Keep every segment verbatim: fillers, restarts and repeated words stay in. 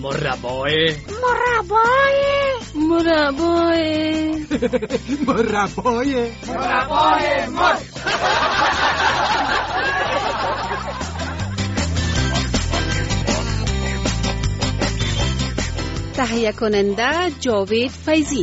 مربای مربای مربای مربای مربای مرچ. تهیه کننده جاوید فیضی.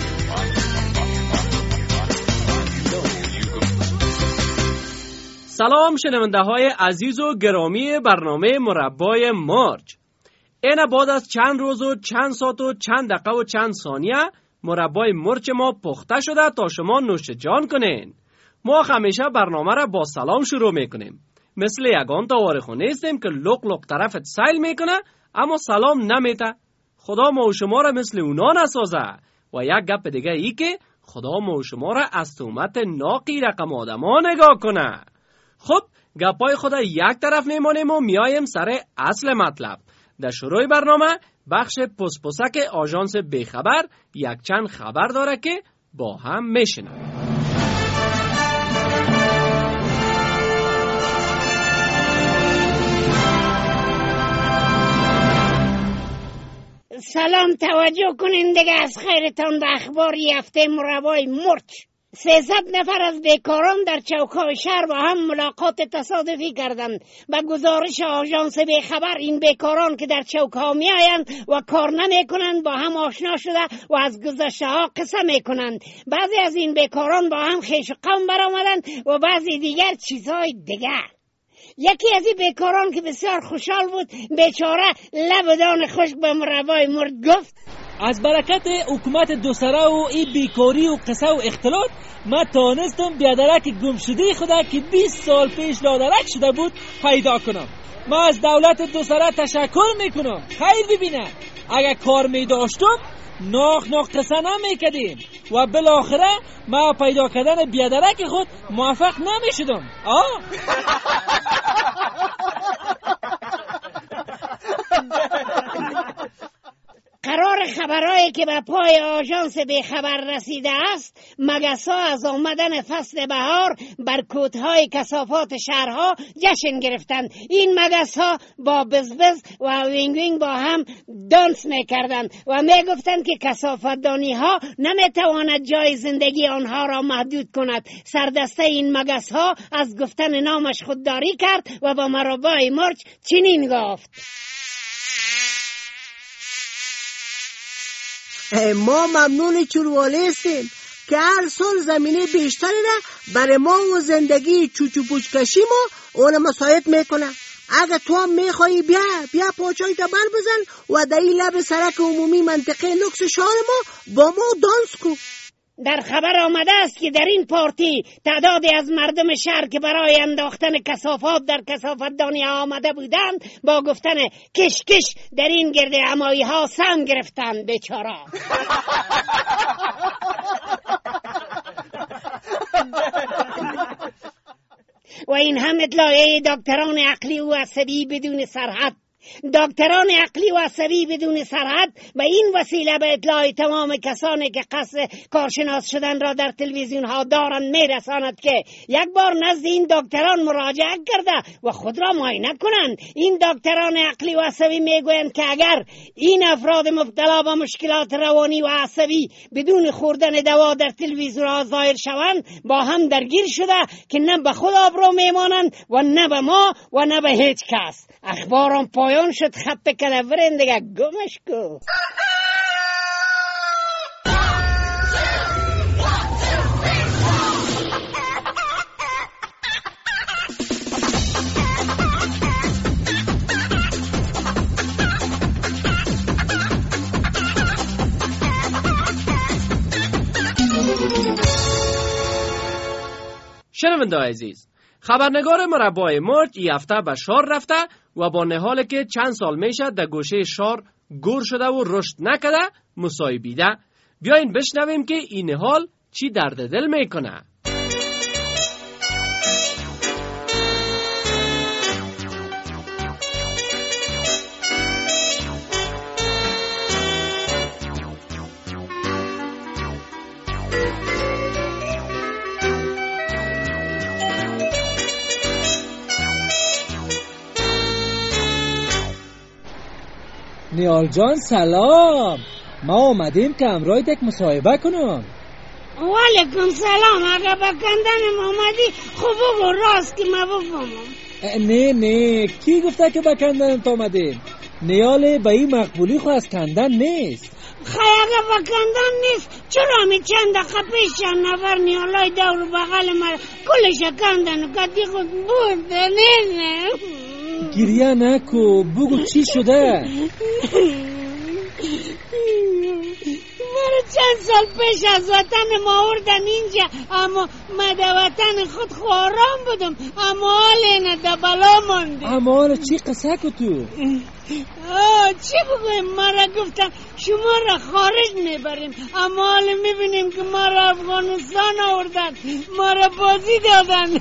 سلام شنونده های عزیز و گرامی برنامه مربای مرچ. این بعد از چند روز و چند ساعت و چند دقیقه و چند ثانیه مربای مرچ ما پخته شده تا شما نوش جان کنین. ما همیشه برنامه را با سلام شروع میکنیم. مثل یگان تاوارخو نیستیم که لق لق طرفت سیل میکنه اما سلام نمیته. خدا ما و شما را مثل اونا نسازه. و یک گپ دیگه ای که خدا ما و شما را از تهمت ناقی رقم آدما نگاه کنه. خب گپای خدا یک طرف میمانیم و میایم سر اصل مطلب. در شروع برنامه بخش پسپسک آژانس بیخبر یک چند خبر داره که با هم میشنویم. سلام، توجه کنین دیگه از خیرتان به اخبار هفته مربای مرچ. سیصد نفر از بیکاران در چوک‌های شهر با هم ملاقات تصادفی کردند. به گزارش آژانس بیخبر این بیکاران که در چوک‌ها میآیند و کار نمی‌کنند با هم آشنا شده و از گذشته‌ها قصه می‌کنند. بعضی از این بیکاران با هم خویش و قوم برآمدند و بعضی دیگر چیزهای دیگر. یکی از این بیکاران که بسیار خوشحال بود بیچاره لب دان خشک به مربای مرچ گفت: از برکت حکومت دو سره و این بیکاری و قصه و اختلاط ما تانستم بیادرک گمشده خدا که بیست سال پیش لادرک شده بود پیدا کنم. ما از دولت دو سره تشکر میکنم. خیر ببینه، اگر کار میداشتم ناخ ناخ قصه نمیکدیم و بالاخره ما پیدا کردن بیادرک خود موفق نمیشدم. آه قرار خبرهایی که به پای آژانس بیخبر رسیده است، مگس‌ها از آمدن فصل بهار بر کوتهای کثافات شهرها جشن گرفتند. این مگس‌ها با بزبز و وینگ وینگ با هم دانس می‌کردند و می‌گفتند که کثافت‌دانی‌ها نمی‌تواند جای زندگی آنها را محدود کند. سردسته این مگس‌ها از گفتن نامش خودداری کرد و با مربای مرچ چنین گفت: ما ممنون چوروالی هستیم که هر سال زمینه بیشتری را برای ما و زندگی چوچو پوچ کشیم و اون مساعد میکنه. اگه تو هم میخوایی بیا بیا پاچای تا بر بزن و در این لب سرک عمومی منطقه نکس شهر ما با ما دانس کو. در خبر آمده است که در این پارتی تعدادی از مردم شهر که برای انداختن کثافات در کثافت‌دانی آمده بودند با گفتن کش کش در این گرد همایی ها سم گرفتند. بیچاره. و این هم اطلاعیه دکتران عقلی و عصبی بدون سرحد. دکتران عقلی و عصبی بدون سرحد به این وسیله به اطلاع تمام کسانی که قصد کارشناس شدن را در تلویزیون ها دارند میرساند که یک بار نزد این دکتران مراجعه کرده و خود را معاینه کنند. این دکتران عقلی و عصبی میگویند که اگر این افراد مبتلا به مشکلات روانی و عصبی بدون خوردن دوا در تلویزیون ها ظاهر شوند با هم درگیر شده که نه به خود آبرو میمانند و نه به ما و نه به هیچ کس. اخبارم پایان شد. خط کلورین دیگه گمش کو. شنونده عزیز، خبرنگار مربای مرچ این هفته به شار رفته و با نهاله که چند سال میشه در گوشه شار گور شده و رشد نکده مصاحبیده. بیاین بشنویم که این حال چی درد دل میکنه. نیال جان سلام. ما آمدیم که امروز یک مصاحبه کنم. وعلیکم سلام. اگه با کندنم آمدی خوب بگو راست که ما بفهمم. نه نه کی گفته که با کندنم تو آمدیم؟ نیال به این مقبولی خو از کندن نیست. خیلی اگه با کندن نیست چرا می چند دقیقه پیش چند نفر نیالای دور بغل من کلش کندن و کدی خود بود. نه نه گریه نکو، بگو چی شده؟ مرا چند سال پیش از وطن ما آوردن اینجا، اما ما در وطن خود خواران بودم، اما حال اینه در بلا ماندیم. اما حالا چی قصه که تو؟ آه چی بگویم؟ ما را گفتن شما را خارج میبریم، اما حال میبینیم که ما را افغانستان آوردن، ما را بازی دادن.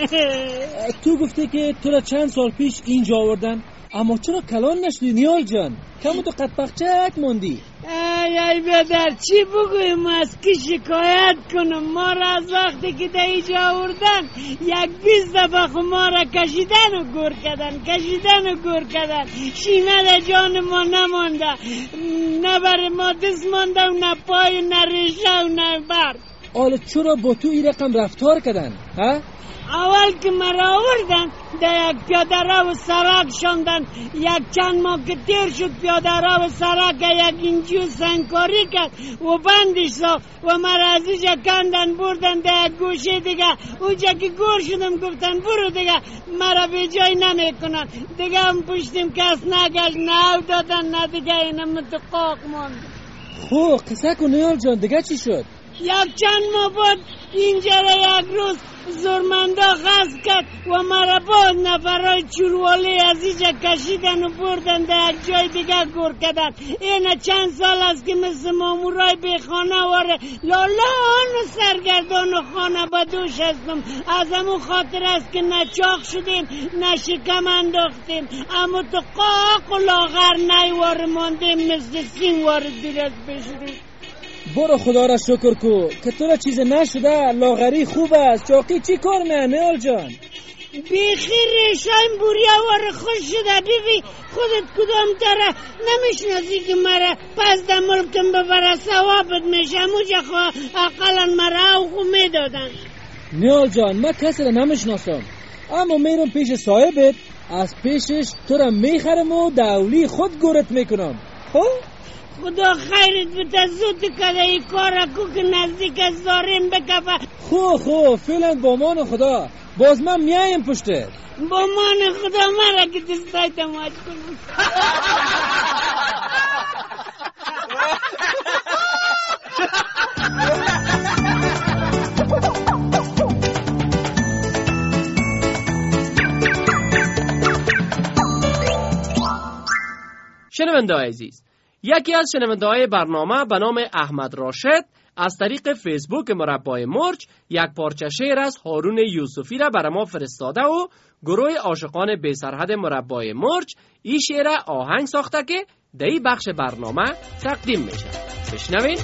تو گفته که تو را چند سال پیش اینجا آوردن، اما چرا کلان نشدی نیال جان؟ کمو تو قد بخچک موندی. ای ای بیادر چی بگویم از کی شکایت کنم؟ ما را از وقتی که در اینجا آوردن یک بیست دفعه خو ما را کشیدن و گور کردن، کشیدن و گور کردن. شینه در جان ما نمانده، نه بر ما دست مانده و نه پای نه ریشه و نه بر. حالا چرا با تو این رقم رفتار کردن؟ ها؟ اول که مرا آوردن در یک پیاده رو سرک شاندن، یک چند ماه که تیر شد پیاده رو سرک یک اینجور سنگکاری کرد و بندش ساخت و مرا از اینجا کندن بردن در یک گوشه دیگه. اونجا که گور شدم گفتن برو دیگه مرا به جای نمی کنن دیگه. هم پشتیم کس نگشت، نه دادن نه دیگه، اینم متقاق ماند. خب قصه کن نیال جان، دیگه چی شد؟ یک چند ماه بعد اینجا را یک روز زورمنده خست کرد و مرا بعد نفرهای چوروالی از اینجا کشیدن و بردن در یک جای دیگه گور کردن. اینه چند سال است که مثل مامورای بی خانه واره لالا آن سرگردان و خانه بدوش هستم. از همون خاطر است که نه چاق شدیم نه شکم انداختیم، اما تو قاق و لاغر نیوار ماندیم مثل سینوار دیرت بشدیم. برو خدا را شکر کو که تو را چیز نشده. لاغری خوب است، چاقی چی کار میه نیال جان؟ بیخی ریشایم بوریاوار خوش شده. بیبی خودت کدام تره نمیشناسی که مرا پس در ملکم ببره ثوابت میشه؟ موجه خواه اقلا مرا او خو میدادن. نیال جان من کسی را نمیشناسم، اما میرم پیش صاحبت، از پیشش تو را میخرم و دولی خود گورت میکنم. خب خدا خیرت بده، زود کده ای کارا کو که نزدیک از داریم بکفه. خو خو فعلا با مان خدا، باز من میایم پشته. با مان خدا مرا که دستای تماج کنم. شنونده عزیز، یکی از شنونده های برنامه به نام احمد راشد از طریق فیسبوک مربای مرچ یک پارچه شعر از هارون یوسفی را برای ما فرستاده و گروه عاشقان بی سرحد مربای مرچ این شعر آهنگ ساخته که در این بخش برنامه تقدیم میشه. بشنوین.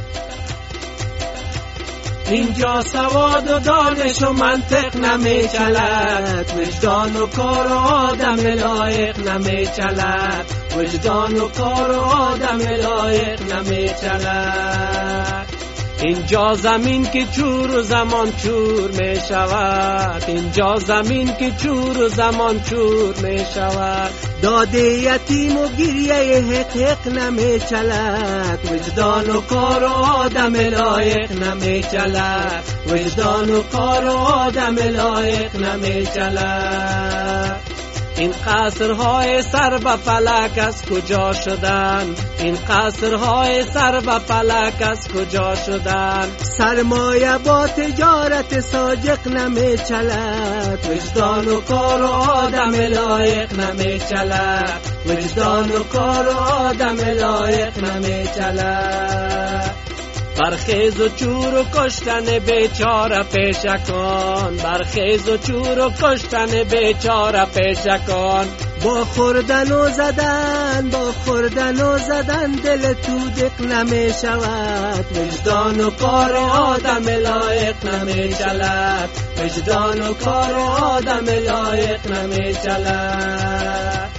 اینجا سواد و دانش و منطق نمی چلد، وجدان و کار و آدم لایق نمی چلد، وجدان و کار و آدم لایق نمی چلد. اینجا زمین که چور و زمان چور می شود، اینجا زمین که چور و زمان چور می شود. داده یتیم و گریه حق حق نمی چلد، وجدان و کار و آدم لایق نمی چلد، وجدان و کار و آدم لایق نمی چلد. این قصرهای سر به فلک از کجا شدن؟ این قصرهای سر به فلک از کجا شدن؟ سرمایه با تجارت صادق نمی چلد، وجدان و کار و آدم لایق نمی چلد، وجدان و کار و آدم لایق نمی چلد. برخیز و چور و کشتن بیچاره پیشکان، برخیز و چور و کشتن بیچاره پیشکان. با خوردن و زدن، با خوردن و زدن دل تو دق نمی شود، وجدان و کار آدم لایق نمی چلد، وجدان و کار آدم لایق نمی چلد.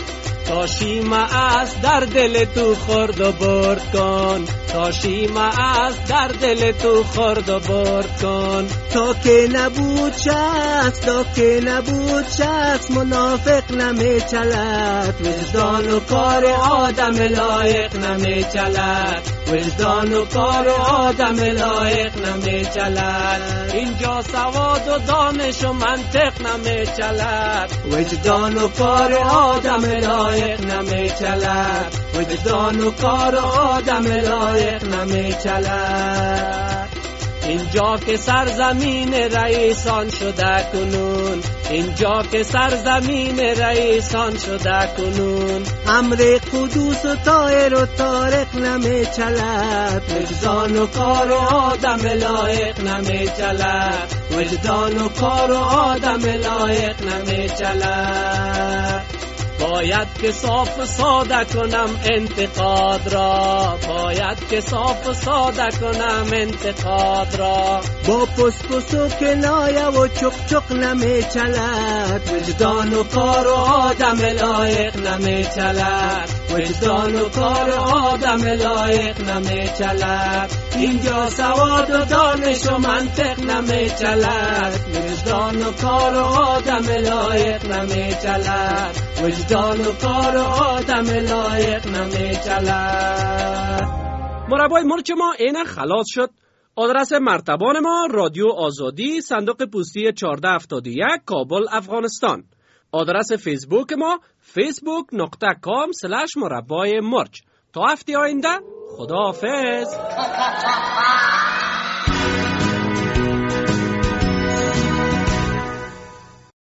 تا شیمه از در دل تو خورد و برد کن، تا شیمه از در دل تو خورد و برد کن. تا که نبود شخص، تا که نبود شخص منافق نمی چلد، وجدان و کار آدم لایق نمی چلد، وجدان و کار آدم لایق نمی چلد. اینجا سواد و دانش و منطق نمی چلد، وجدان و کار آدم لایق نمی چلد، وجدان و کار آدم لایق نمی چلد. اینجا که سرزمین رئیسان شده کنون، اینجا که سرزمین رئیسان شده کنون. امر قدوس و طاهر و طارق نمی چلد، وجدان و کار و آدم لایق نمی چلد، وجدان و کار و آدم لایق نمی چلد. باید که صاف و ساده کنم انتقاد را، باید که صاف و ساده کنم انتقاد را. با پس پس و کنایه و چک چک نمی چلد، وجدان و کار و آدم لایق نمی چلد، وجدان و کار و آدم لایق نمی چلد. اینجا سواد و دانش و منطق نمی چلد، وجدان و کار و آدم لایق نمی چلد، وجدان و کار آدم لایق نمی چلد. مربای مرچ ما اینه خلاص شد. آدرس مرتبان ما رادیو آزادی، صندوق پستی چهارده هفتاد و یک، کابل، افغانستان. آدرس فیسبوک ما فیسبوک نقطه کام سلش مربای مرچ. تا هفته آینده خداحافظ.